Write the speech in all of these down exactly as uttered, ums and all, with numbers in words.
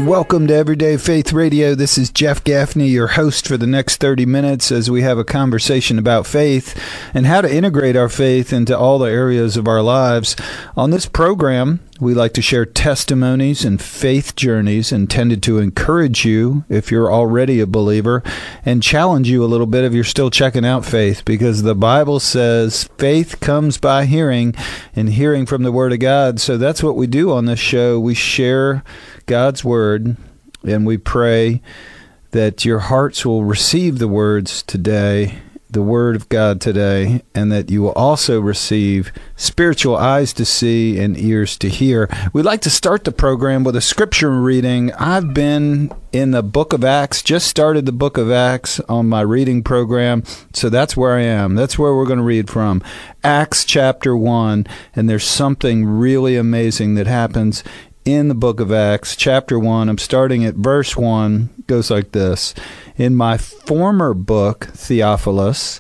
and welcome to Everyday Faith Radio. This is Jeff Gaffney, your host for the next thirty minutes as we have a conversation about faith and how to integrate our faith into all the areas of our lives. On this program, we like to share testimonies and faith journeys intended to encourage you if you're already a believer and challenge you a little bit if you're still checking out faith, because the Bible says faith comes by hearing and hearing from the Word of God. So that's what we do on this show. We share God's Word and we pray that your hearts will receive the words today, the Word of God today, and that you will also receive spiritual eyes to see and ears to hear. We'd like to start the program with a scripture reading. I've been in the book of Acts, just started the book of Acts on my reading program, so that's where I am. That's where we're going to read from. Acts chapter one, and there's something really amazing that happens in the book of Acts, chapter one. I'm starting at verse one. It goes like this. In my former book, Theophilus,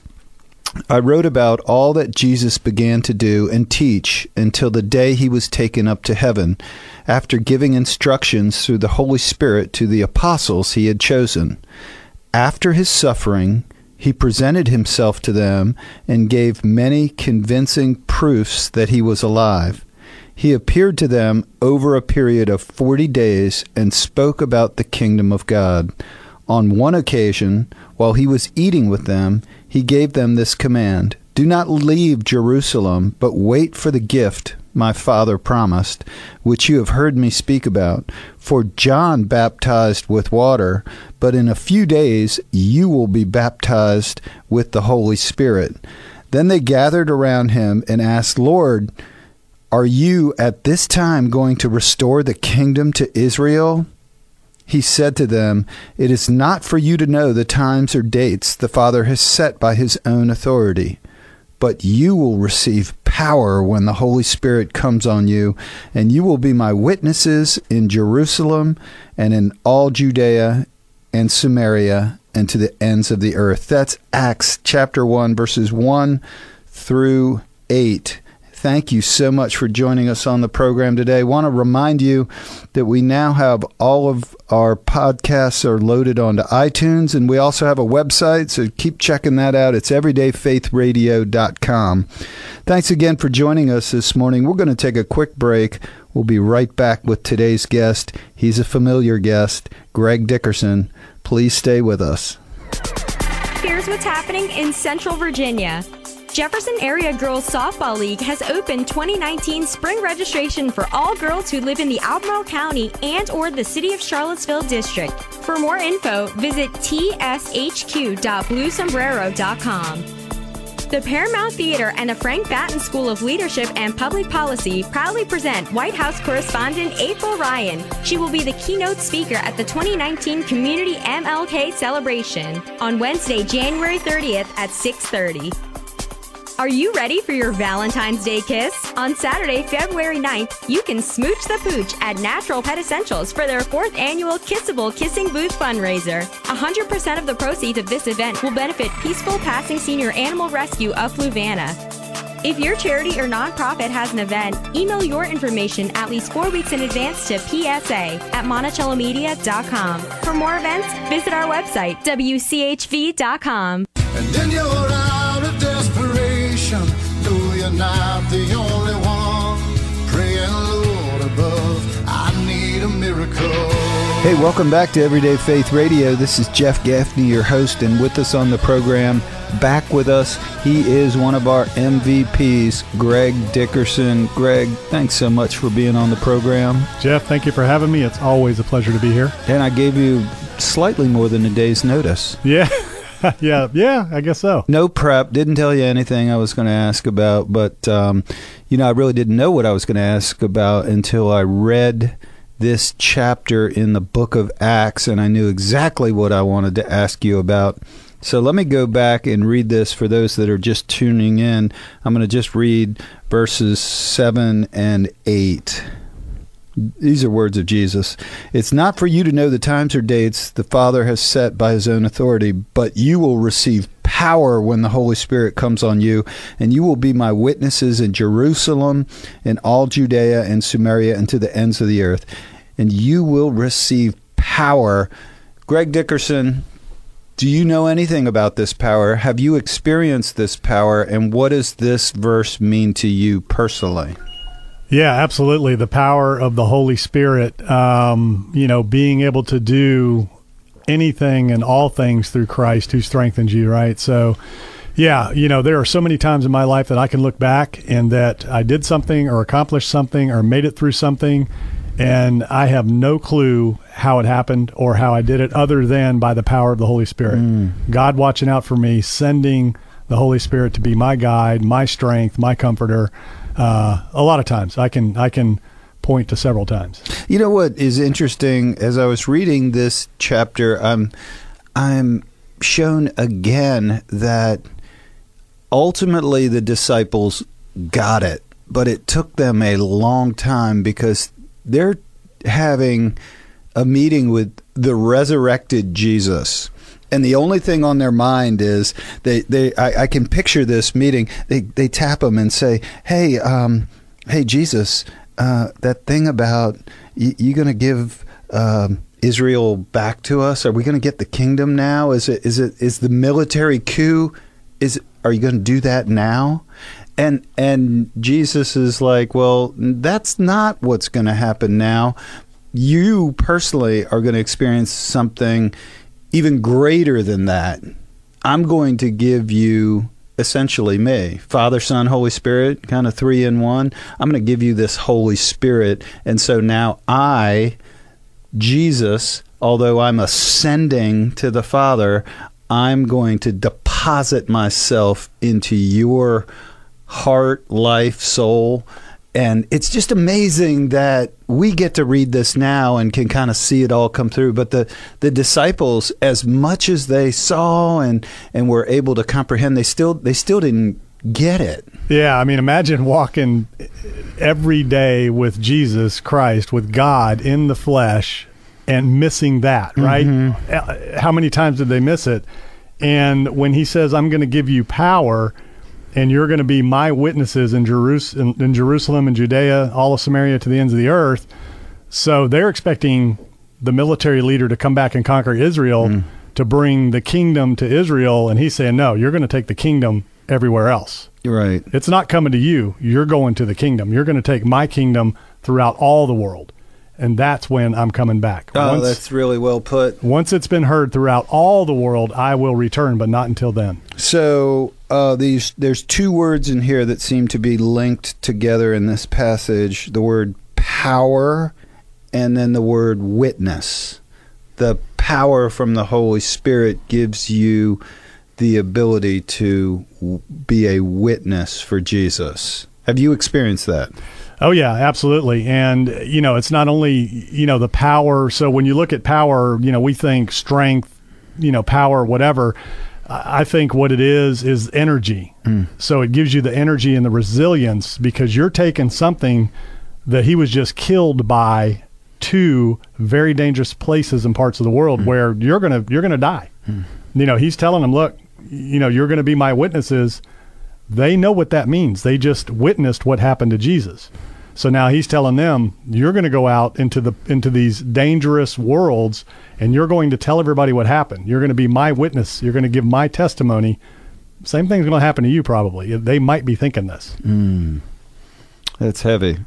I wrote about all that Jesus began to do and teach until the day he was taken up to heaven, after giving instructions through the Holy Spirit to the apostles he had chosen. After his suffering, he presented himself to them and gave many convincing proofs that he was alive. He appeared to them over a period of forty days and spoke about the kingdom of God. On one occasion, while he was eating with them, he gave them this command: "Do not leave Jerusalem, but wait for the gift my Father promised, which you have heard me speak about. For John baptized with water, but in a few days you will be baptized with the Holy Spirit." Then they gathered around him and asked, "Lord, are you at this time going to restore the kingdom to Israel?" He said to them, "It is not for you to know the times or dates the Father has set by his own authority, but you will receive power when the Holy Spirit comes on you, and you will be my witnesses in Jerusalem and in all Judea and Samaria and to the ends of the earth." That's Acts chapter one, verses one through eight. Thank you so much for joining us on the program today. I want to remind you that we now have all of our podcasts are loaded onto iTunes, and we also have a website, so keep checking that out. It's everyday faith radio dot com. Thanks again for joining us this morning. We're going to take a quick break. We'll be right back with today's guest. He's a familiar guest, Greg Dickerson. Please stay with us. Here's what's happening in Central Virginia. Jefferson Area Girls Softball League has opened twenty nineteen spring registration for all girls who live in the Albemarle County and or the City of Charlottesville District. For more info, visit t s h q dot blue sombrero dot com. The Paramount Theater and the Frank Batten School of Leadership and Public Policy proudly present White House correspondent April Ryan. She will be the keynote speaker at the twenty nineteen Community M L K celebration on Wednesday, January thirtieth at six thirty. Are you ready for your Valentine's Day kiss? On Saturday, February ninth, you can smooch the pooch at Natural Pet Essentials for their fourth annual Kissable Kissing Booth fundraiser. one hundred percent of the proceeds of this event will benefit Peaceful Passing Senior Animal Rescue of Fluvanna. If your charity or nonprofit has an event, email your information at least four weeks in advance to p s a at monticello media dot com. For more events, visit our website, w c h v dot com. And then you're out of desperation. No, you're not the only one. Praying, Lord above, I need a miracle. Hey, welcome back to Everyday Faith Radio. This is Jeff Gaffney, your host, and with us on the program, back with us, he is one of our M V Ps, Greg Dickerson. Greg, thanks so much for being on the program. Jeff, thank you for having me. It's always a pleasure to be here. And I gave you slightly more than a day's notice. Yeah. yeah, yeah, I guess so. No prep, didn't tell you anything I was going to ask about, but, um, you know, I really didn't know what I was going to ask about until I read this chapter in the book of Acts, and I knew exactly what I wanted to ask you about. So let me go back and read this for those that are just tuning in. I'm going to just read verses seven and eight. These are words of Jesus. It's not for you to know the times or dates the Father has set by his own authority, but you will receive power when the Holy Spirit comes on you, and you will be my witnesses in Jerusalem, in all Judea and Samaria, and to the ends of the earth. and you will receive power. Greg Dickerson, do you know anything about this power? Have you experienced this power, and what does this verse mean to you personally? Yeah, absolutely. The power of the Holy Spirit, um, you know, being able to do anything and all things through Christ who strengthens you, right? So, yeah, you know, there are so many times in my life that I can look back and that I did something or accomplished something or made it through something, and I have no clue how it happened or how I did it other than by the power of the Holy Spirit. Mm. God watching out for me, sending the Holy Spirit to be my guide, my strength, my comforter. Uh, a lot of times I can I can point to several times. You know what is interesting? As I was reading this chapter, I'm I'm shown again that ultimately the disciples got it, but it took them a long time because they're having a meeting with the resurrected Jesus. And the only thing on their mind is they, they I, I can picture this meeting. They they tap him and say, hey, um, hey, Jesus, uh, that thing about you, you going to give um, Israel back to us? Are we going to get the kingdom now? Is it is it is the military coup? Is it, are you going to do that now? And and Jesus is like, well, that's not what's going to happen now. You personally are going to experience something even greater than that. I'm going to give you essentially me, Father, Son, Holy Spirit, kind of three in one. I'm going to give you this Holy Spirit. And so now I, Jesus, although I'm ascending to the Father, I'm going to deposit myself into your heart, life, soul. And it's just amazing that we get to read this now and can kind of see it all come through. But the, the disciples, as much as they saw and, and were able to comprehend, they still they still didn't get it. Yeah, I mean, imagine walking every day with Jesus Christ, with God in the flesh, and missing that, right? Mm-hmm. How many times did they miss it? And when he says, I'm going to give you power, and you're going to be my witnesses in Jerusalem, in Jerusalem and Judea, all of Samaria to the ends of the earth. So they're expecting the military leader to come back and conquer Israel, mm. to bring the kingdom to Israel. And he's saying, no, you're going to take the kingdom everywhere else. You're right. It's not coming to you. You're going to the kingdom. You're going to take my kingdom throughout all the world. And that's when I'm coming back. Oh, once, that's really well put. Once it's been heard throughout all the world, I will return, but not until then. So uh, these there's two words in here that seem to be linked together in this passage. The word power and then the word witness. The power from the Holy Spirit gives you the ability to be a witness for Jesus. Have you experienced that? Oh, yeah, absolutely. And, you know, it's not only, you know, the power. So when you look at power, you know, we think strength, you know, power, whatever. I think what it is is energy. Mm. So it gives you the energy and the resilience because you're taking something that he was just killed by to very dangerous places and parts of the world mm. where you're going to you're going to die. Mm. You know, he's telling them, look, you know, you're going to be my witnesses. They know what that means. They just witnessed what happened to Jesus. So now he's telling them, you're going to go out into the into these dangerous worlds, and you're going to tell everybody what happened. You're going to be my witness. You're going to give my testimony. Same thing's going to happen to you probably. They might be thinking this. Mm. That's heavy.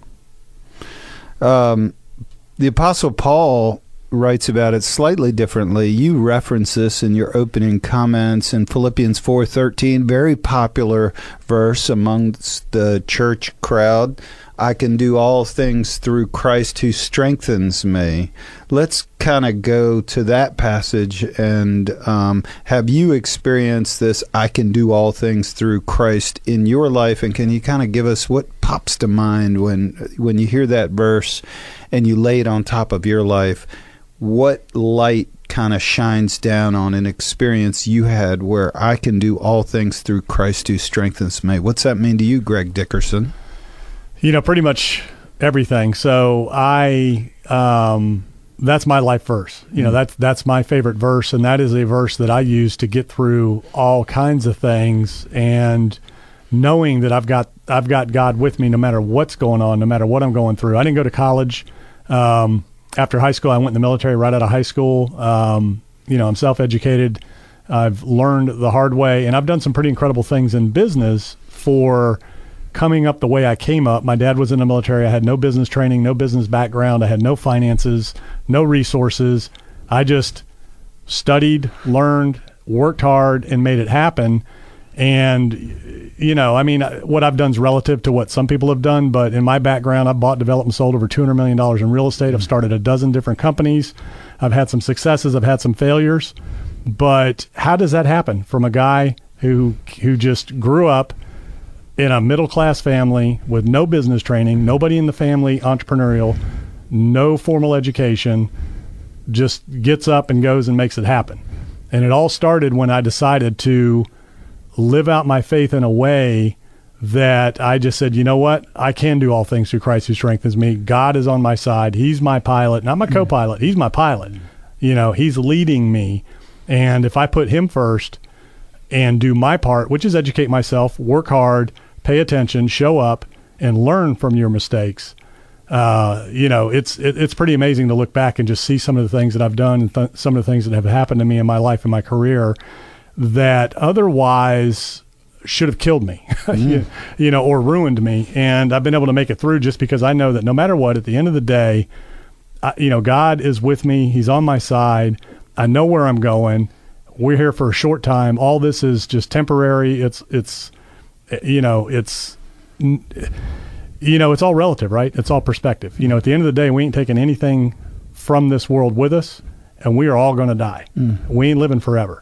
Um, the Apostle Paul writes about it slightly differently. You reference this in your opening comments in Philippians four thirteen, very popular verse amongst the church crowd. I can do all things through Christ who strengthens me. Let's kind of go to that passage and um, have you experienced this I can do all things through Christ in your life? And can you kind of give us what pops to mind when when you hear that verse and you lay it on top of your life? What light kind of shines down on an experience you had where I can do all things through Christ who strengthens me? What's that mean to you, Greg Dickerson? You know, pretty much everything. So I, um, that's my life verse. You know, that's, that's my favorite verse. And that is a verse that I use to get through all kinds of things. And knowing that I've got, I've got God with me no matter what's going on, no matter what I'm going through. I didn't go to college. Um, after high school, I went in the military right out of high school. Um, you know, I'm self-educated. I've learned the hard way, and I've done some pretty incredible things in business for coming up the way I came up. My dad was in the military. I had no business training, no business background. I had no finances, no resources. I just studied, learned, worked hard, and made it happen. And, you know, I mean, what I've done is relative to what some people have done, but in my background, I've bought, developed, and sold over two hundred million dollars in real estate. I've started a dozen different companies. I've had some successes. I've had some failures. But how does that happen from a guy who who just grew up in a middle-class family with no business training, nobody in the family entrepreneurial, no formal education, just gets up and goes and makes it happen? And it all started when I decided to live out my faith in a way that I just said, you know what? I can do all things through Christ who strengthens me. God is on my side. He's my pilot, not my co-pilot. He's my pilot. You know, he's leading me. And if I put him first and do my part, which is educate myself, work hard, pay attention, show up, and learn from your mistakes, uh, you know, it's it, it's pretty amazing to look back and just see some of the things that I've done and th- some of the things that have happened to me in my life and my career that otherwise should have killed me, mm. you, you know, or ruined me. And I've been able to make it through just because I know that no matter what, at the end of the day, I, you know, God is with me. He's on my side. I know where I'm going. We're here for a short time. All this is just temporary. It's, it's, you know, it's, you know, it's all relative, right? It's all perspective. You know, at the end of the day, we ain't taking anything from this world with us, and we are all going to die. Mm. We ain't living forever.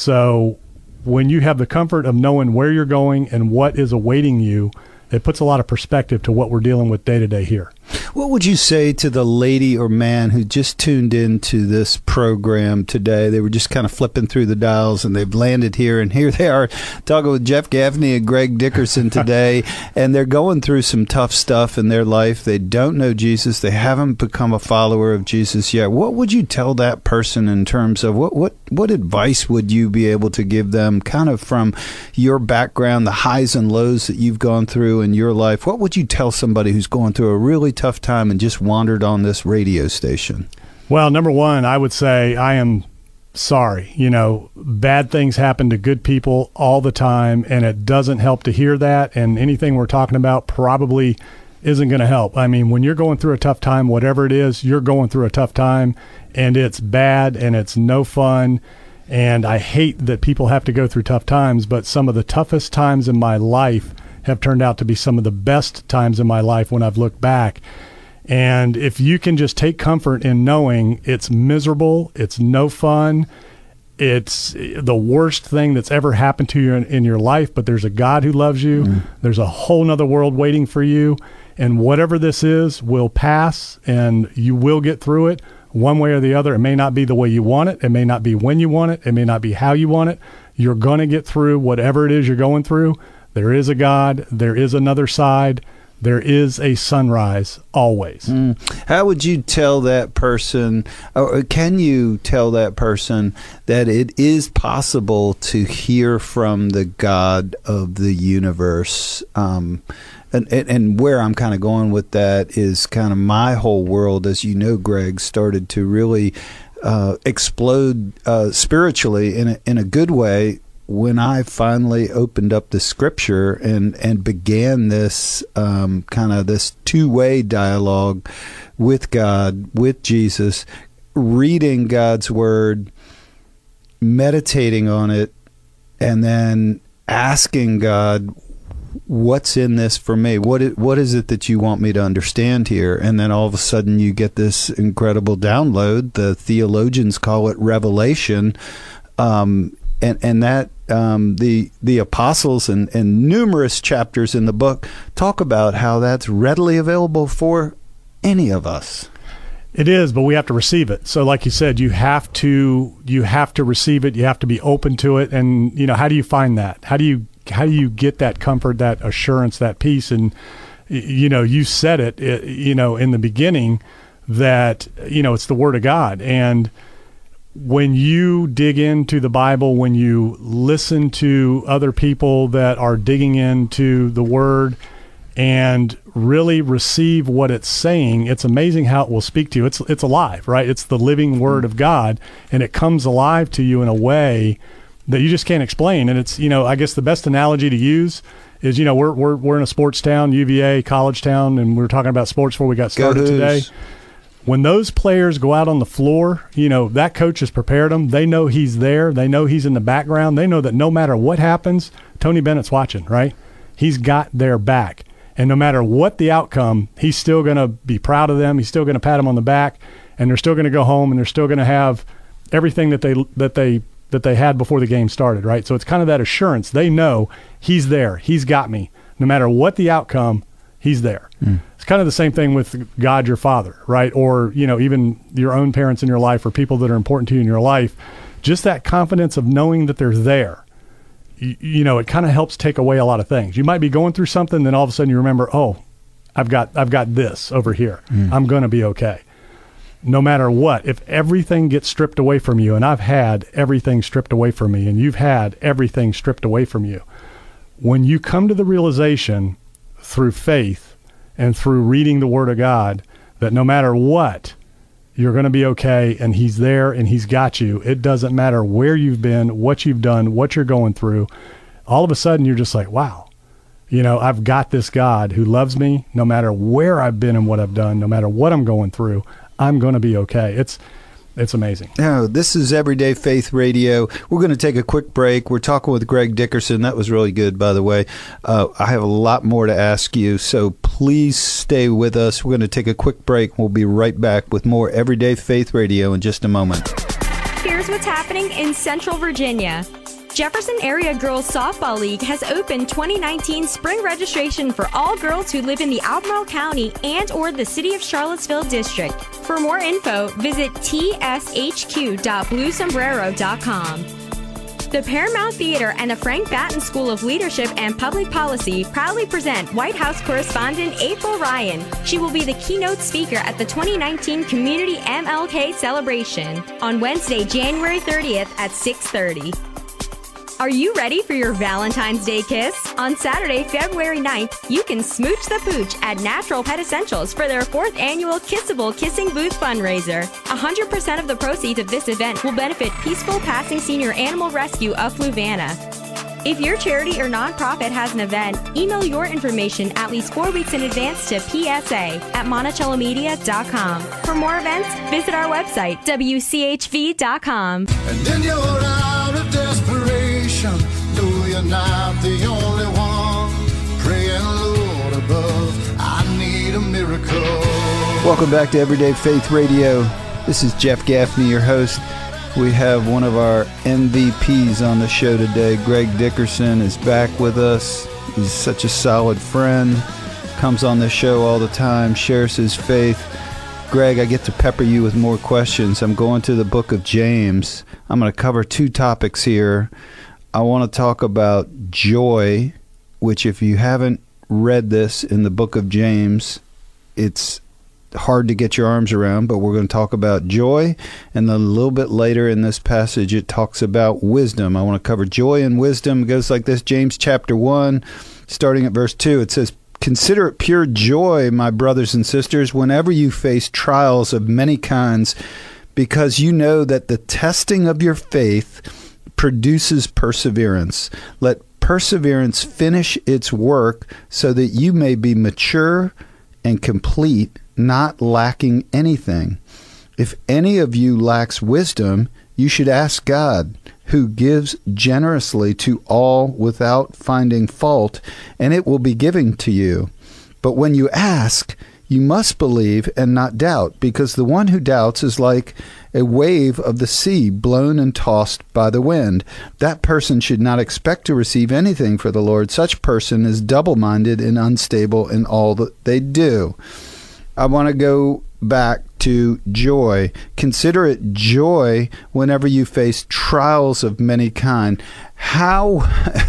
So when you have the comfort of knowing where you're going and what is awaiting you, it puts a lot of perspective to what we're dealing with day to day here. What would you say to the lady or man who just tuned into this program today? They were just kind of flipping through the dials and they've landed here, and here they are talking with Jeff Gaffney and Greg Dickerson today, and they're going through some tough stuff in their life. They don't know Jesus. They haven't become a follower of Jesus yet. What would you tell that person in terms of what, what, what advice would you be able to give them kind of from your background, the highs and lows that you've gone through in your life? What would you tell somebody who's going through a really tough time and just wandered on this radio station? Well, number one, I would say I am sorry. You know, bad things happen to good people all the time, and it doesn't help to hear that, and anything we're talking about probably isn't going to help. I mean, when you're going through a tough time, whatever it is, you're going through a tough time, and it's bad, and it's no fun, and I hate that people have to go through tough times, but some of the toughest times in my life have turned out to be some of the best times in my life when I've looked back. And if you can just take comfort in knowing it's miserable, it's no fun, it's the worst thing that's ever happened to you in, in your life, but there's a God who loves you. Mm. There's a whole nother world waiting for you. And whatever this is will pass, and you will get through it one way or the other. It may not be the way you want it. It may not be when you want it. It may not be how you want it. You're going to get through whatever it is you're going through. There is a God. There is another side. There is a sunrise always. Mm. How would you tell that person, or can you tell that person that it is possible to hear from the God of the universe? Um, and, and, and where I'm kind of going with that is kind of my whole world, as you know, Greg, started to really uh, explode uh, spiritually in a, in a good way when I finally opened up the scripture and, and began this um, kind of this two-way dialogue with God, with Jesus, reading God's word, meditating on it, and then asking God, what's in this for me? What is, what is it that you want me to understand here? And then all of a sudden you get this incredible download. The theologians call it revelation. Um, and, and that um, the the apostles and, and numerous chapters in the book talk about how that's readily available for any of us. It is, but we have to receive it. So like you said, you have to you have to receive it. You have to be open to it. And, you know, how do you find that? How do you how do you get that comfort, that assurance, that peace? And, you know, you said it, it you know, in the beginning that, you know, it's the Word of God. And when you dig into the Bible, when you listen to other people that are digging into the Word, and really receive what it's saying, it's amazing how it will speak to you. It's it's alive, right? It's the living word of God, and it comes alive to you in a way that you just can't explain. And it's, you know, I guess the best analogy to use is, you know, we're we're we're in a sports town, U V A, college town, and we were talking about sports before we got started today. When those players go out on the floor, you know, that coach has prepared them. They know he's there. They know he's in the background. They know that no matter what happens, Tony Bennett's watching, right? He's got their back. And no matter what the outcome, he's still going to be proud of them. He's still going to pat them on the back, and they're still going to go home, and they're still going to have everything that they that they that they had before the game started, right? So it's kind of that assurance. They know he's there. He's got me. No matter what the outcome, he's there. Mm. It's kind of the same thing with God, your Father, right? Or, you know, even your own parents in your life or people that are important to you in your life. Just that confidence of knowing that they're there. You, you know, it kind of helps take away a lot of things. You might be going through something, then all of a sudden you remember, oh, I've got I've got this over here. Mm. I'm going to be okay. No matter what, if everything gets stripped away from you, and I've had everything stripped away from me, and you've had everything stripped away from you, when you come to the realization through faith and through reading the Word of God that no matter what, you're going to be okay, and he's there and he's got you. It doesn't matter where you've been, what you've done, what you're going through. All of a sudden, you're just like, wow, you know, I've got this God who loves me no matter where I've been and what I've done, no matter what I'm going through. I'm going to be okay. It's it's amazing. Oh, this is Everyday Faith Radio. We're going to take a quick break. We're talking with Greg Dickerson. That was really good, by the way. Uh, I have a lot more to ask you, so please stay with us. We're going to take a quick break. We'll be right back with more Everyday Faith Radio in just a moment. Here's what's happening in Central Virginia. Jefferson Area Girls Softball League has opened twenty nineteen spring registration for all girls who live in the Albemarle County and or the City of Charlottesville District. For more info, visit t s h q dot blue sombrero dot com. The Paramount Theater and the Frank Batten School of Leadership and Public Policy proudly present White House correspondent April Ryan. She will be the keynote speaker at the twenty nineteen Community M L K celebration on Wednesday, January thirtieth at six thirty. Are you ready for your Valentine's Day kiss? On Saturday, February ninth, you can smooch the pooch at Natural Pet Essentials for their fourth annual Kissable Kissing Booth fundraiser. one hundred percent of the proceeds of this event will benefit Peaceful Passing Senior Animal Rescue of Fluvanna. If your charity or nonprofit has an event, email your information at least four weeks in advance to p s a at monticello media dot com. For more events, visit our website, w c h v dot com. And then you're out of desperation, though you're not the only one. Praying, Lord above, I need a miracle. Welcome back to Everyday Faith Radio. This is Jeff Gaffney, your host. We have one of our M V Ps on the show today. Greg Dickerson is back with us. He's such a solid friend. Comes on the show all the time, shares his faith. Greg, I get to pepper you with more questions. I'm going to the book of James. I'm going to cover two topics here. I want to talk about joy, which if you haven't read this in the book of James, it's hard to get your arms around, but we're going to talk about joy, and then a little bit later in this passage it talks about wisdom. I want to cover joy and wisdom. It goes like this, James chapter one, starting at verse two. It says, "Consider it pure joy, my brothers and sisters, whenever you face trials of many kinds, because you know that the testing of your faith produces perseverance. Let perseverance finish its work so that you may be mature and complete, not lacking anything. If any of you lacks wisdom, you should ask God, who gives generously to all without finding fault, and it will be given to you. But when you ask, you must believe and not doubt, because the one who doubts is like a wave of the sea blown and tossed by the wind. That person should not expect to receive anything for the Lord. Such person is double-minded and unstable in all that they do." I want to go back to joy. Consider it joy whenever you face trials of many kind. How,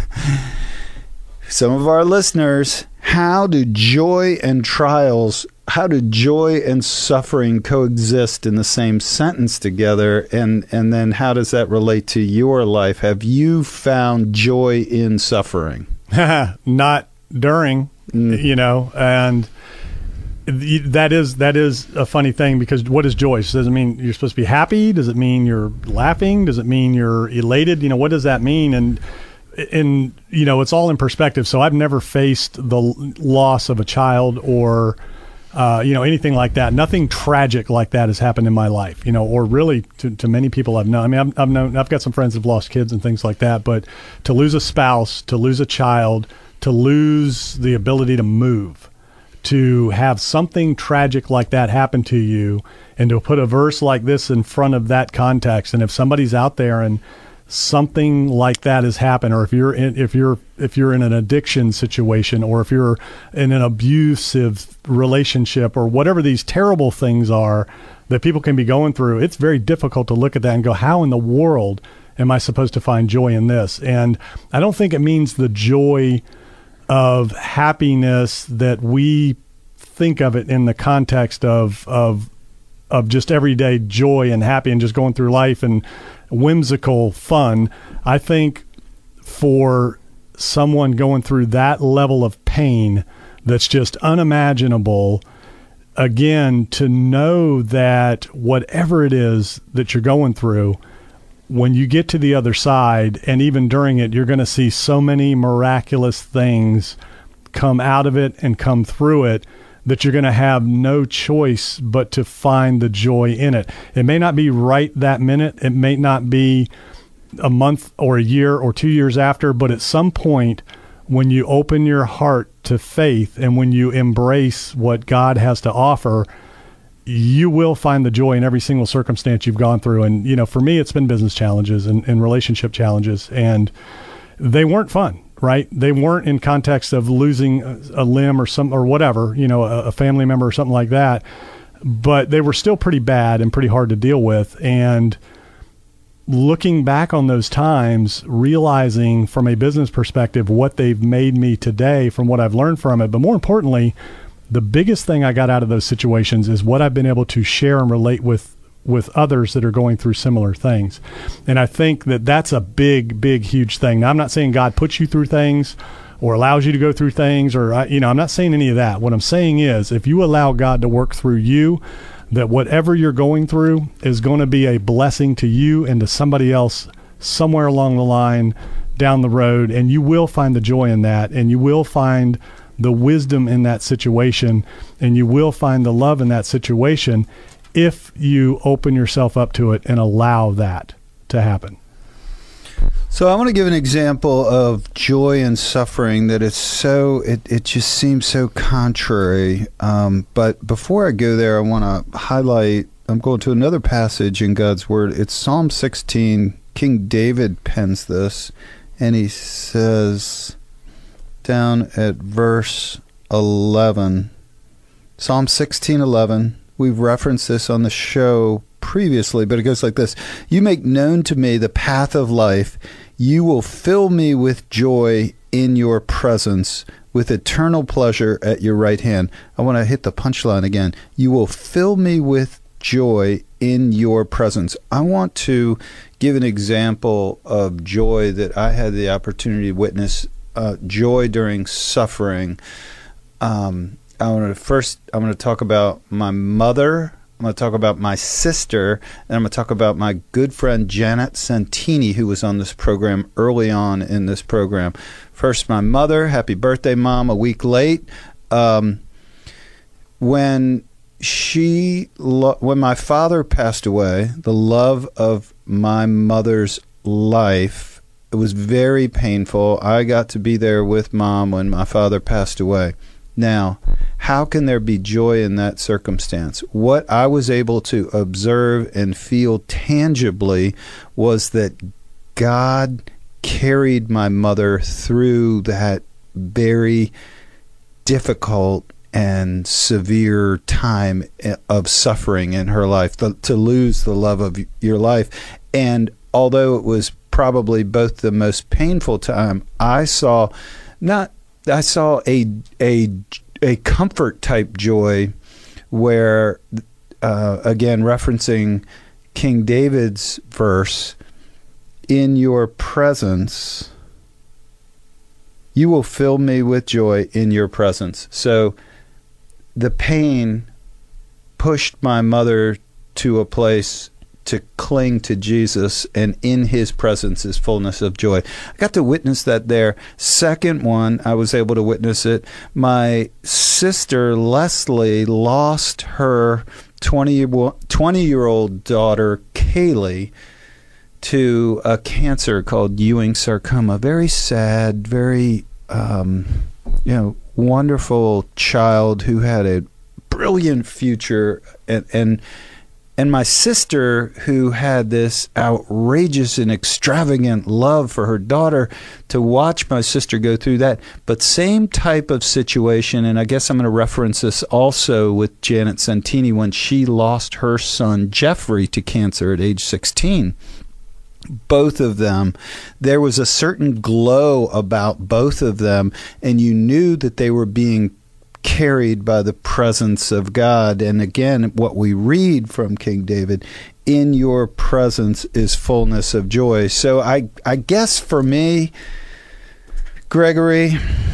some of our listeners, how do joy and trials, how do joy and suffering coexist in the same sentence together? And, and then how does that relate to your life? Have you found joy in suffering? Not during. mm. you know, and that is that is a funny thing, because what is joy? Does it mean you're supposed to be happy? Does it mean you're laughing? Does it mean you're elated? You know, what does that mean? And and you know, it's all in perspective. So I've never faced the loss of a child or uh, you know, anything like that. Nothing tragic like that has happened in my life. You know, or really to, to many people I've known. I mean, I've, I've known I've got some friends who've lost kids and things like that. But to lose a spouse, to lose a child, to lose the ability to move, to have something tragic like that happen to you, and to put a verse like this in front of that context. And if somebody's out there and something like that has happened, or if you're in, if you're if you're in an addiction situation, or if you're in an abusive relationship, or whatever these terrible things are that people can be going through, it's very difficult to look at that and go, how in the world am I supposed to find joy in this? And I don't think it means the joy of happiness that we think of it in the context of of of just everyday joy and happy and just going through life and whimsical fun. I think for someone going through that level of pain that's just unimaginable, again, to know that whatever it is that you're going through, when you get to the other side, and even during it, you're going to see so many miraculous things come out of it and come through it, that you're going to have no choice but to find the joy in it. It may not be right that minute. It may not be a month or a year or two years after, but at some point, when you open your heart to faith and when you embrace what God has to offer, you will find the joy in every single circumstance you've gone through. And, you know, for me, it's been business challenges and, and relationship challenges, and they weren't fun, right? They weren't in context of losing a, a limb or some, or whatever, you know, a, a family member or something like that, but they were still pretty bad and pretty hard to deal with. And looking back on those times, realizing from a business perspective what they've made me today from what I've learned from it, but more importantly, the biggest thing I got out of those situations is what I've been able to share and relate with with others that are going through similar things. And I think that that's a big, big, huge thing. Now, I'm not saying God puts you through things or allows you to go through things, or, you know, I'm not saying any of that. What I'm saying is, if you allow God to work through you, that whatever you're going through is going to be a blessing to you and to somebody else somewhere along the line down the road. And you will find the joy in that, and you will find the wisdom in that situation, and you will find the love in that situation if you open yourself up to it and allow that to happen. So I want to give an example of joy and suffering that it's so, it, it just seems so contrary. Um, but before I go there, I want to highlight, I'm going to another passage in God's Word. It's Psalm sixteen. King David pens this, and he says down at verse eleven, Psalm sixteen eleven, we've referenced this on the show previously, but it goes like this: you make known to me the path of life. You will fill me with joy in your presence, with eternal pleasure at your right hand. I want to hit the punchline again. You will fill me with joy in your presence. I want to give an example of joy that I had the opportunity to witness, uh, joy during suffering. Um, I want to first, I'm going to talk about my mother. I'm going to talk about my sister, and I'm going to talk about my good friend Janet Santini, who was on this program early on in this program. First, my mother. Happy birthday, Mom, a week late. Um, when she, lo- when my father passed away, the love of my mother's life, it was very painful. I got to be there with Mom when my father passed away. Now, how can there be joy in that circumstance? What I was able to observe and feel tangibly was that God carried my mother through that very difficult and severe time of suffering in her life, the, to lose the love of your life. And although it was probably both the most painful time, I saw not I saw a a a comfort type joy where, uh, again, referencing King David's verse, in your presence You will fill me with joy in your presence. So the pain pushed my mother to a place to cling to Jesus, and in his presence is fullness of joy. I got to witness that there. Second one, I was able to witness it. My sister, Leslie, lost her twenty-year-old daughter, Kaylee, to a cancer called Ewing sarcoma. Very sad, very, um, you know, wonderful child who had a brilliant future, and and and my sister, who had this outrageous and extravagant love for her daughter, to watch my sister go through that. But same type of situation, and I guess I'm going to reference this also with Janet Santini when she lost her son Jeffrey to cancer at age sixteen. Both of them, there was a certain glow about both of them, and you knew that they were being carried by the presence of God. And again, what we read from King David, in your presence is fullness of joy. So I, I guess for me, Gregory,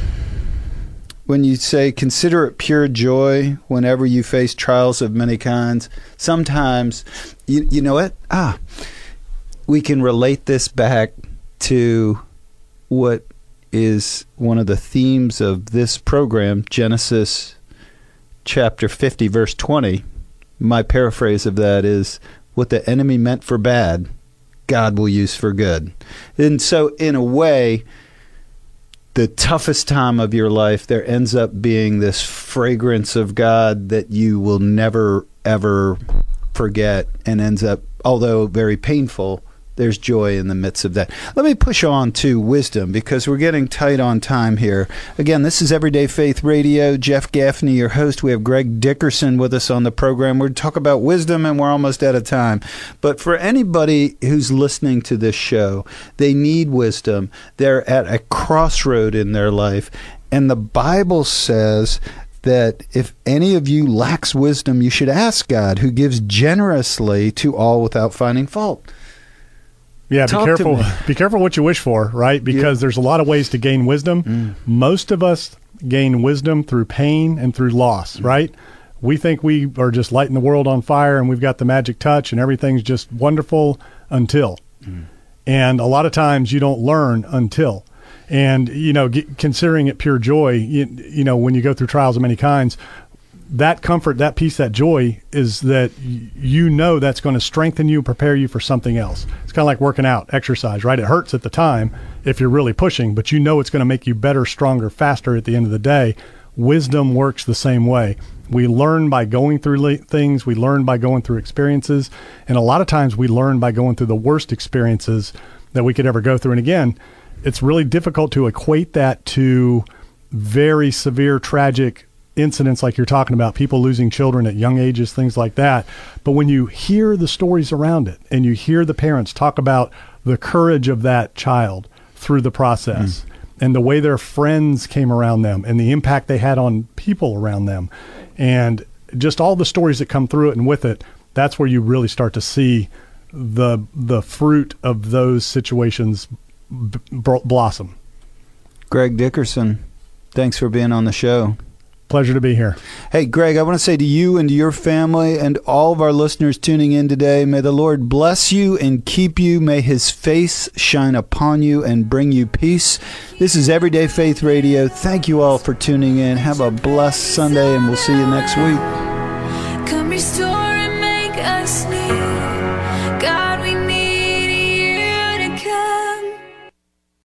when you say consider it pure joy whenever you face trials of many kinds, sometimes, you, you know what? Ah, we can relate this back to what is one of the themes of this program, Genesis chapter fifty, verse twenty. My paraphrase of that is, what the enemy meant for bad, God will use for good. And so in a way, the toughest time of your life, there ends up being this fragrance of God that you will never, ever forget, and ends up, although very painful, there's joy in the midst of that. Let me push on to wisdom, because we're getting tight on time here. Again, this is Everyday Faith Radio. Jeff Gaffney, your host. We have Greg Dickerson with us on the program. We're talking about wisdom, and we're almost out of time. But for anybody who's listening to this show, they need wisdom. They're at a crossroad in their life. And the Bible says that if any of you lacks wisdom, you should ask God, who gives generously to all without finding fault. Yeah, Talk be careful. Be careful what you wish for, right? Because yeah. there's a lot of ways to gain wisdom. Mm. Most of us gain wisdom through pain and through loss, mm. right? We think we are just lighting the world on fire and we've got the magic touch and everything's just wonderful until. Mm. And a lot of times you don't learn until. And, you know, get, considering it pure joy, you, you know, when you go through trials of many kinds, that comfort, that peace, that joy is that you know that's going to strengthen you, prepare you for something else. It's kind of like working out, exercise, right? It hurts at the time if you're really pushing, but you know it's going to make you better, stronger, faster at the end of the day. Wisdom works the same way. We learn by going through things. We learn by going through experiences. And a lot of times we learn by going through the worst experiences that we could ever go through. And again, it's really difficult to equate that to very severe, tragic incidents like you're talking about, people losing children at young ages, things like that. But when you hear the stories around it and you hear the parents talk about the courage of that child through the process mm. and the way their friends came around them and the impact they had on people around them and just all the stories that come through it and with it, that's where you really start to see the the fruit of those situations b- blossom. Greg Dickerson, thanks for being on the show. Pleasure to be here. Hey, Greg, I want to say to you and to your family and all of our listeners tuning in today, may the Lord bless you and keep you. May his face shine upon you and bring you peace. This is Everyday Faith Radio. Thank you all for tuning in. Have a blessed Sunday, and we'll see you next week.